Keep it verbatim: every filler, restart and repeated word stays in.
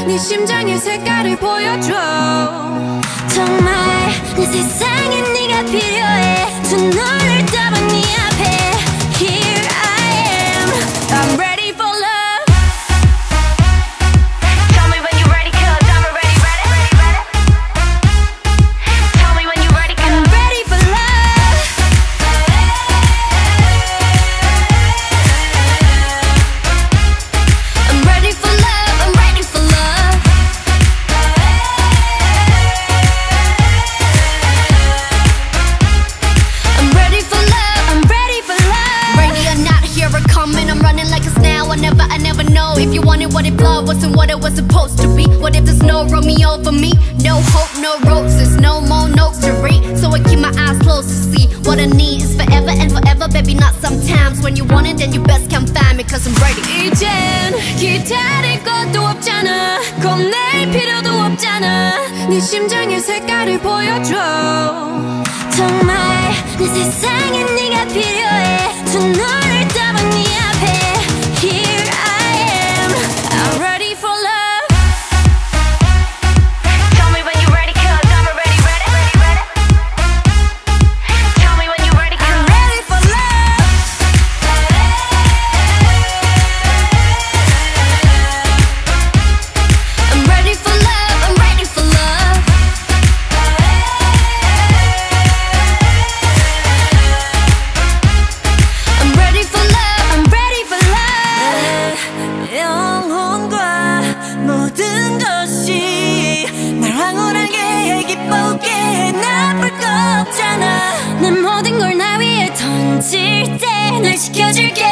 네 심장의 색깔을 보여줘. 정말 내 세상에 네가 필요해. 두 눈을 떠봐 네 앞에. Here I am, I'm ready for love. Tell me when you're ready, cause I'm already ready, ready, ready. Tell me when you're ready, cause I'm ready for love. I'm ready for love, I'm ready for love. I'm ready for love, I'm ready for love. Ready or not, here I come and I'm running like a snail. I never, I never know if you wanted what if love wasn't what it was supposed to be. What if there's no Romeo for me? No hope, no roses, no more notes to read. So I keep my eyes closed to see what I need is forever and forever, baby, not sometimes. When you want it, then you best come find me, cause I'm ready. 이젠 기다릴 것도 없잖아. 겁낼 필요도 없잖아. 네 심장의 색깔을 보여줘. 정말 내 세상에 네가 필요해. 두 눈을 떠봐 네 앞에. Here I am, I'm ready for love. tell me when you're ready, cause I'm already ready, ready, ready. Tell me when you're ready, cause I'm ready for love. I'm ready for love, I'm ready for love. I'm ready for love, I'm ready for love. 내 영혼과 모든 것이 날 황홀하게 해 기쁘게 해 나쁠 거 없잖아. 내 모든 걸 나 위에 던질 때 날 지켜줄게.